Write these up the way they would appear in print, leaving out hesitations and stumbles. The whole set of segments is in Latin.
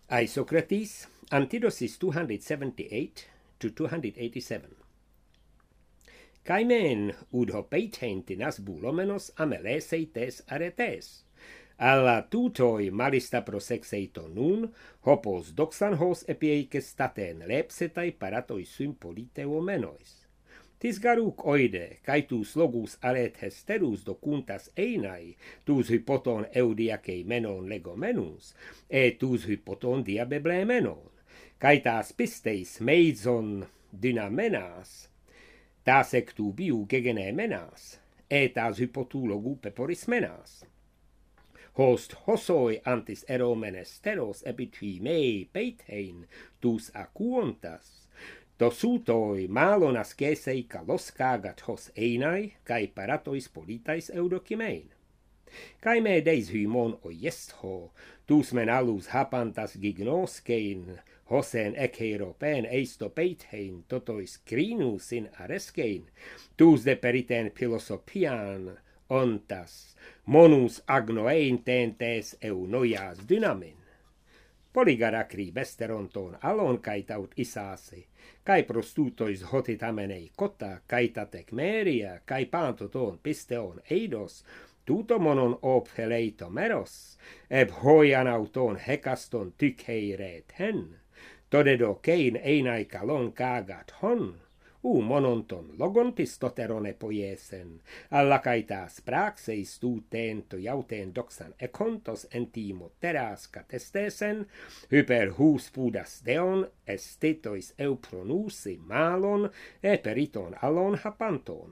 Isocrates, Antidosis 278 to 287. Caimen ud hopeitein tinas bulomenos ameleseites aretes. Alla tutoi malista prosexeiton nun, hopos doxanhos epieices staten lepsetai paratoi sympoliteo menois. Tis garuk oide, caitus logus alet hesterus docuntas einai, tus hypoton eudiacei menon legomenus, tus hypoton diabeble menon, caitas pisteis meizon dynamenas, tas ectu biu gegene menas, tas hypotu logu peporis menas. Host hosoi antis eromenesteros epitui mei peitein tus acuontas, dosutoi malon ascesei calos cagat hos einai, cae paratois politais eudocimein. Cae me deis hymon oiestho, tus men alus hapantas gignoscein, hosen eceropen eisto peitein totois crinus in arescein, tus de periten philosophian ontas, monus agnoein tentes eunoias dynamin. Polygaracri besteronton alon caitaut isase, cae prostutois hotitamenei cotta, caetatec meria, cae pantoton pisteon eidos, tuto monon op heleito meros, eb hoian auton hekaston tycheiret hen, todedo kein einai calon cagat hon, mononton logon pistoterone poiesen, alla caitas praxeis tuten to jauten doxan econtos entimo teras catestesen, hyper hus pudas deon estetois eupronusi malon periton alon hapanton.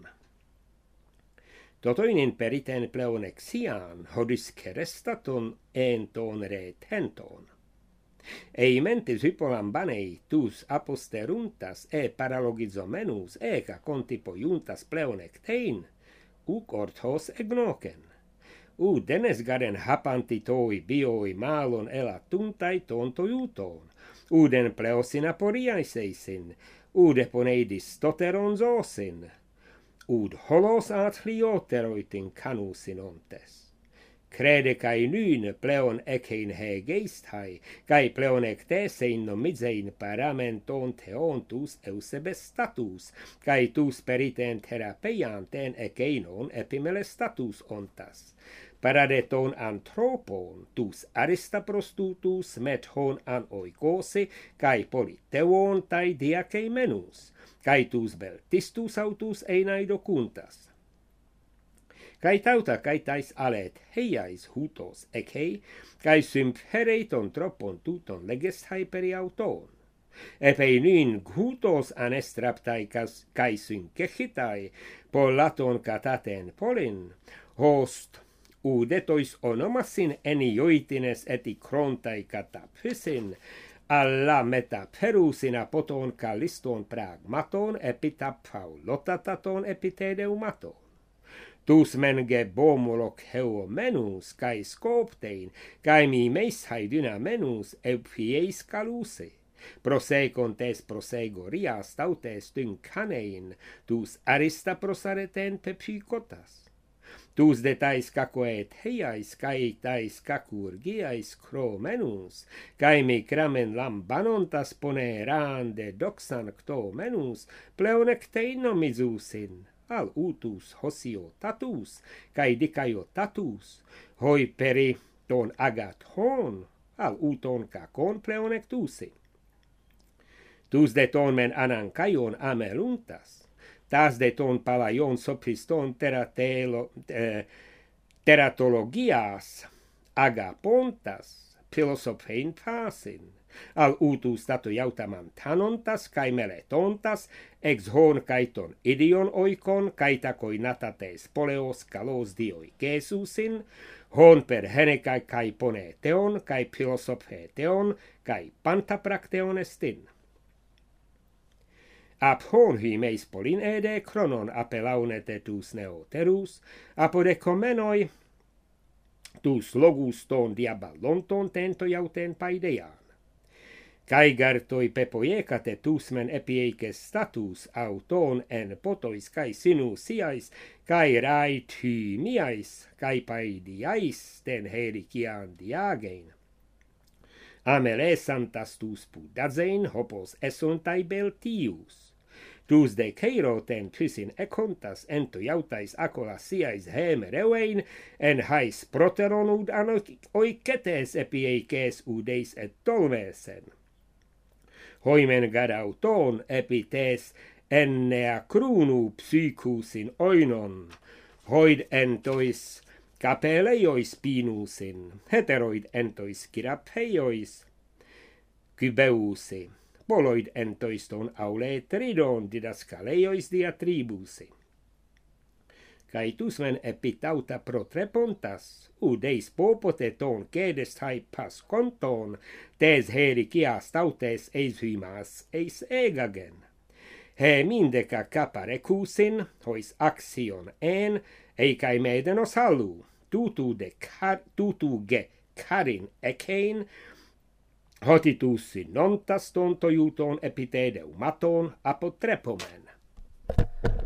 Totoinin periten pleonexian hodis kerestaton enton retenton. Mentis hypolambanei tus aposteruntas paralogizomenus eka contipo iuntas pleonectein, orthos egnocen. Denes garen hapanti toi bioi malon elatuntai tonto iuton, den pleosin aporiaiseisin, eponeidis toteron zosin, holos atlioteroitin canusin ontes. Crede cae nyn pleon ecein he geisthai, cae pleon ectesein nomizein paramenton theontus eusebes status, cae tus periten therapeian ten eceinon epimele status ontas. Paradeton anthropon tus aristaprostutus met hon an oikosi, cae politeuon tai diacei menus, cae tus beltistus autus einai docuntas. Cae tauta caetais alet heiais hutos ecei, cae symphereiton tropon tuton legesthai periauton. Epei nyn hutos anestraptai cae synkecitai, polaton cataten polin, host detois onomasin enioitines etikrontai cataphysin, alla metaperusin apoton caliston pragmaton epitapaulotataton epitedeumaton. Tus menge bomoloc heomenus, cae scoptein, cae mi meishai dynamenus eupieis caluse. Prosecontes prosegorias tautes dyncanein, tus arista prosareten pepicotas. Tus detais cacoet heiais, cae tais cacurgiais cromenus, cae mi cramen lambanontas poneran de doxan cto menus, pleonectein nomizusin. Al utus hosio tatus, cae dicaio tatus, hoi peri ton agat hon, al uton cacon pleonectusi. Tus de ton men anancaion ameluntas, tas de ton palaion sopriston teratologias agapontas, philosophein pasin, al utus stato iautamam tanontas, cae meletontas, ex hon caiton idion oikon, caitacoi natates poleos calos dioi Jesusin, hon per henecae cae poneteon, cae philosopheteon, cae pantaprakteon estin. Ap hon hi meis polin ede chronon apelaunete tus neoterus, apode comenoi tus logus ton diaballonton tento iauten paidean. Cae gartoi pepoiecate tus men epieices status auton en potois cae sinusiais, cae raithymiais, cae paidiais ten helician diagein. amelesantas tus pudazein hopos esontai beltius. Dus de keiroten tysin ekontas entojautais akolasiais hemereuein, en hais proteronud oiketes epieikes udeis et tolvesen. Hoimen gadauton epites ennea krunu psykusin oinon, hoid entois kapeleiois pinusin, heteroid entois kirapeiois kybeusi. Poloid entoiston aule tridon didaskaleiois diatribusi. Kai tusmen epitauta protrepontas, udeis popoteton kedest hai pas konton, tes herikias tautes eis hymas eis egagen. He mindeca caparekusin, hois axion en, eikai medenos halu, tutuge karin ekein, hotitussi nontas tontojuton epitedeumaton apotrepomen.